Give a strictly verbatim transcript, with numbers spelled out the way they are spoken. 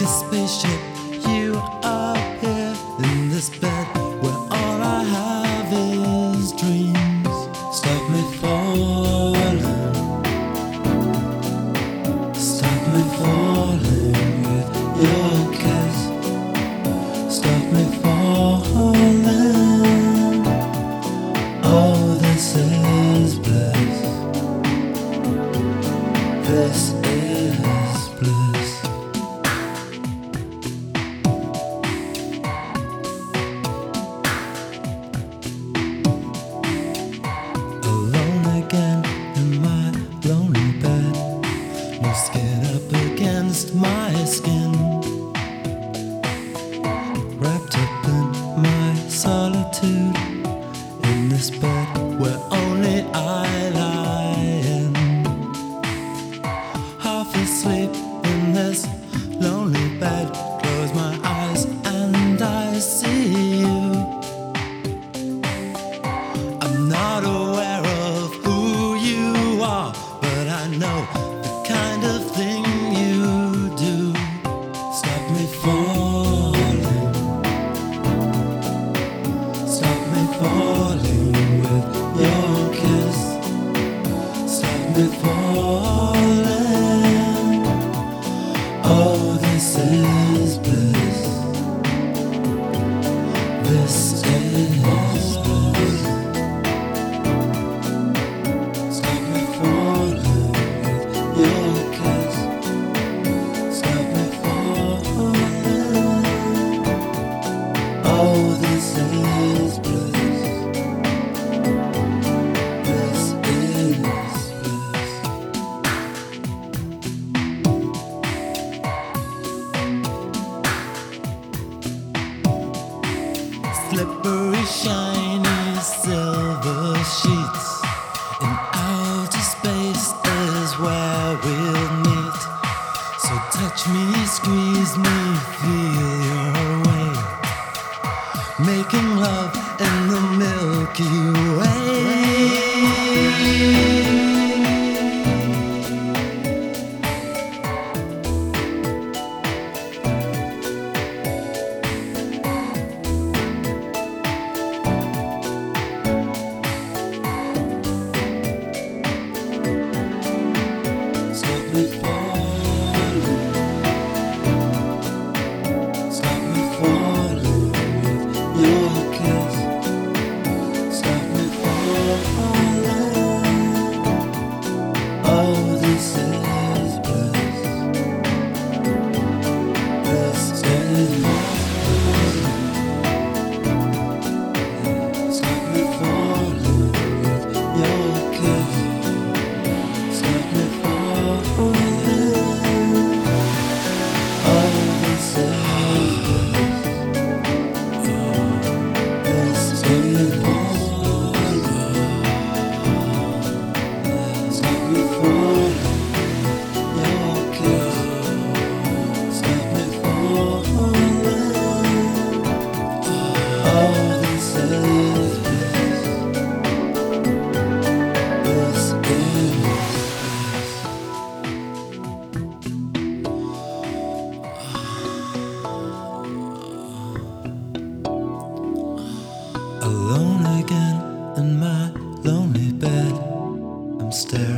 a spaceship, you appear in this bed where all I have is dreams. Stop me falling, stop me falling with your kiss. Stop me falling. Oh, this is bliss. This is bliss. Alone again in my lonely bed, no skin up against my skin, wrapped up in my solitude, in this bed where only I lie in, half asleep in this lonely bed. Close my eyes and I see you. I'm not aware of who you are, but I know the kind of thing you do. Stop me falling, stop me falling with your kiss. Stop me falling. Oh, this is bliss. This is bliss. Stop me falling with your kiss. Stop me falling. Oh, this is bliss. This is bliss. Slippery, shiny silver sheets in outer space is where we'll meet. So touch me, squeeze me, feel your way, making love in the Milky Way. Stop me falling, stop me falling with your kiss. Stop me falling. Oh, this is bliss. This is bliss. Stop me falling with your kiss. Stop me falling. Oh, this is bliss. This is bliss. Stop me falling. Your kiss. Stop me falling. Oh, this is bliss. This is bliss. Alone again in my lonely bed, I'm staring